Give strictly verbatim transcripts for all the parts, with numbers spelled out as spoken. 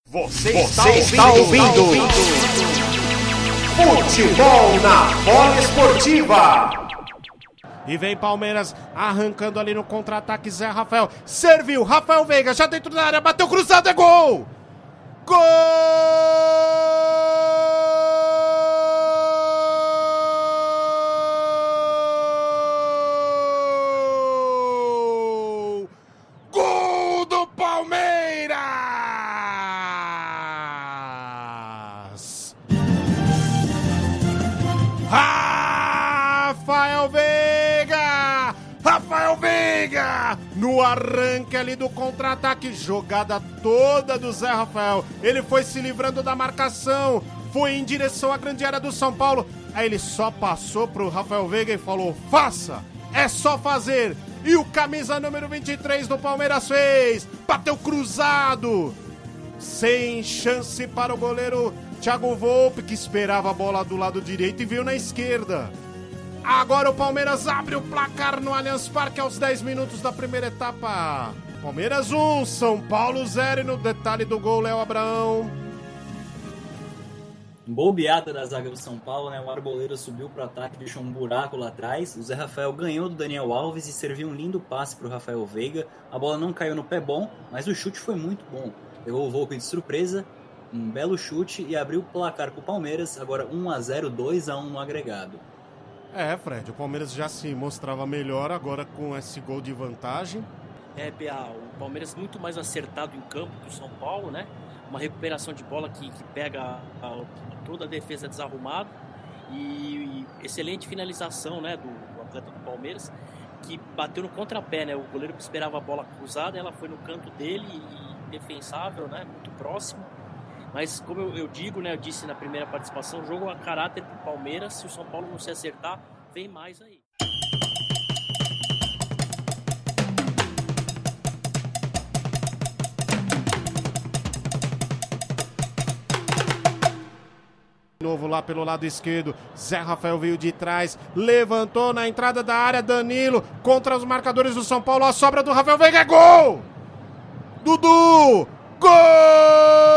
Você, Você está, ouvindo, está ouvindo Futebol na Bola Esportiva. E vem Palmeiras arrancando ali no contra-ataque. Zé Rafael serviu, Rafael Veiga já dentro da área, bateu cruzado, é gol! Gol! Gol do Palmeiras! Rafael Veiga! Rafael Veiga! No arranque ali do contra-ataque, jogada toda do Zé Rafael. Ele foi se livrando da marcação, foi em direção à grande área do São Paulo. Aí ele só passou pro Rafael Veiga e falou: faça! É só fazer! E o camisa número vinte e três do Palmeiras fez! Bateu cruzado! Sem chance para o goleiro Thiago Volpe, que esperava a bola do lado direito e viu na esquerda. Agora o Palmeiras abre o placar no Allianz Parque aos dez minutos da primeira etapa. Palmeiras um, São Paulo zero. E no detalhe do gol, Léo Abraão. Bobeada da zaga do São Paulo, né? O Arboleda subiu para o ataque, deixou um buraco lá atrás. O Zé Rafael ganhou do Daniel Alves e serviu um lindo passe para o Rafael Veiga. A bola não caiu no pé bom, mas o chute foi muito bom. Pegou o Volpe de surpresa, um belo chute e abriu o placar para o Palmeiras. Agora um a zero, dois a um no agregado. É, Fred, o Palmeiras já se mostrava melhor agora com esse gol de vantagem. É, B A, o Palmeiras muito mais acertado em campo que o São Paulo, né? Uma recuperação de bola que, que pega a, a, toda a defesa desarrumada e, e excelente finalização, né, do, do atleta do Palmeiras, que bateu no contrapé, né? O goleiro que esperava a bola cruzada, ela foi no canto dele e defensável, né? Muito próximo. Mas como eu, eu digo, né, eu disse na primeira participação, jogo a caráter pro Palmeiras. Se o São Paulo não se acertar, vem mais aí. De novo lá pelo lado esquerdo, Zé Rafael veio de trás, levantou na entrada da área, Danilo contra os marcadores do São Paulo, a sobra do Rafael Veiga, é gol! Dudu! Gol!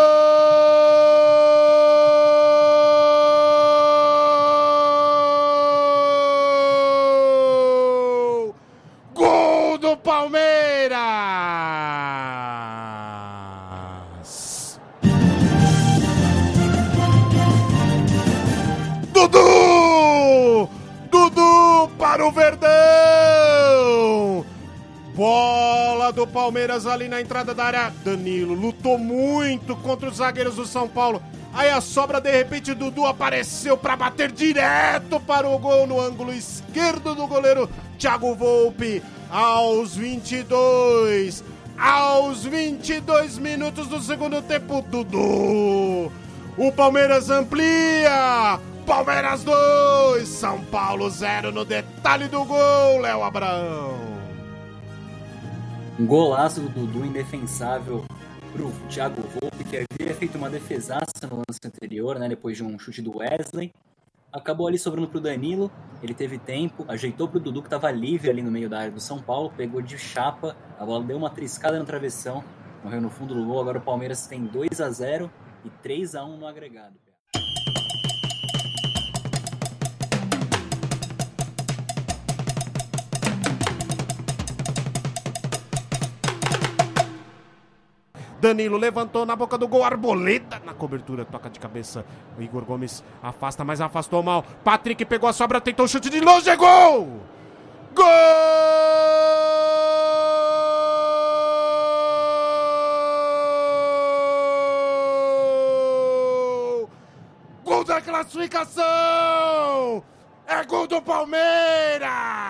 Gol do Palmeiras! Dudu! Dudu para o Verdão! Bola do Palmeiras ali na entrada da área. Danilo lutou muito contra os zagueiros do São Paulo. Aí a sobra, de repente, Dudu apareceu para bater direto para o gol no ângulo esquerdo do goleiro Thiago Volpe. Aos vinte e dois, aos vinte e dois minutos do segundo tempo, Dudu. O Palmeiras amplia. Palmeiras dois, São Paulo zero no detalhe do gol, Léo Abraão. Um golaço do Dudu indefensável pro Thiago Volpe, que havia feito uma defesaça no lance anterior, né, depois de um chute do Wesley. Acabou ali sobrando pro Danilo, ele teve tempo, ajeitou pro Dudu que estava livre ali no meio da área do São Paulo, pegou de chapa, a bola deu uma triscada no travessão, morreu no fundo do gol. Agora o Palmeiras tem dois a zero e três a um no agregado. Danilo levantou na boca do gol, Arboleda na cobertura, toca de cabeça, o Igor Gomes afasta, mas afastou mal, Patrick pegou a sobra, tentou o chute de longe, é gol! Gol! Gol da classificação! É gol do Palmeiras!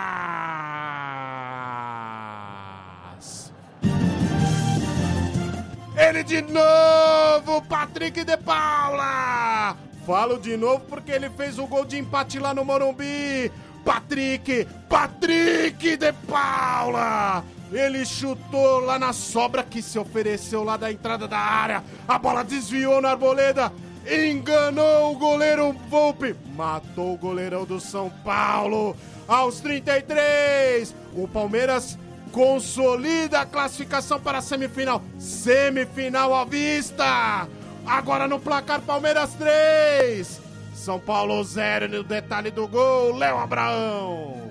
Ele de novo, Patrick de Paula! Falo de novo porque ele fez o gol de empate lá no Morumbi. Patrick, Patrick de Paula! Ele chutou lá na sobra que se ofereceu lá da entrada da área. A bola desviou na Arboleda. Enganou o goleiro Volpe. Matou o goleirão do São Paulo. Aos trinta e três, o Palmeiras consolida a classificação para a semifinal. Semifinal à vista. Agora no placar, Palmeiras três, São Paulo zero. No detalhe do gol, Léo Abraão.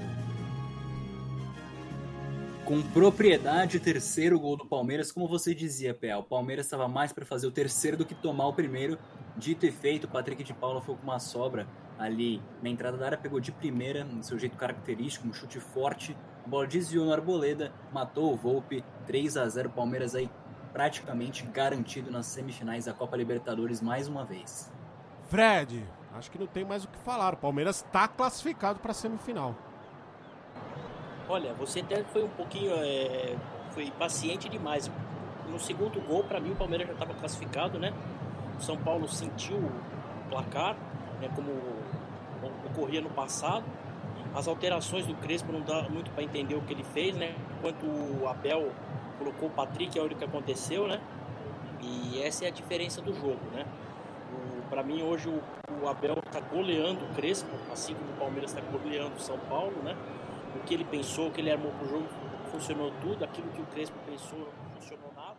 Com propriedade, terceiro gol do Palmeiras. Como você dizia, P A, o Palmeiras estava mais para fazer o terceiro do que tomar o primeiro. Dito e feito, o Patrick de Paula foi com uma sobra ali na entrada da área, pegou de primeira, no seu jeito característico, um chute forte. A bola desviou no Arboleda, matou o Volpi. Três a zero, Palmeiras aí praticamente garantido nas semifinais da Copa Libertadores mais uma vez. Fred, acho que não tem mais o que falar. O Palmeiras está classificado para a semifinal. Olha, você até foi um pouquinho é, foi paciente demais. No segundo gol, para mim, o Palmeiras já estava classificado, né? O São Paulo sentiu o placar, né, como ocorria no passado. As alterações do Crespo não dá muito para entender o que ele fez, né? Enquanto o Abel colocou o Patrick, é o que aconteceu, né? E essa é a diferença do jogo, né? Para mim, hoje, o, o Abel está goleando o Crespo, assim como o Palmeiras está goleando o São Paulo, né? O que ele pensou, o que ele armou pro jogo, funcionou tudo. Aquilo que o Crespo pensou, não funcionou nada.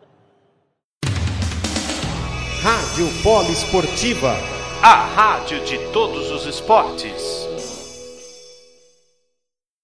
Rádio Poliesportiva, a rádio de todos os esportes.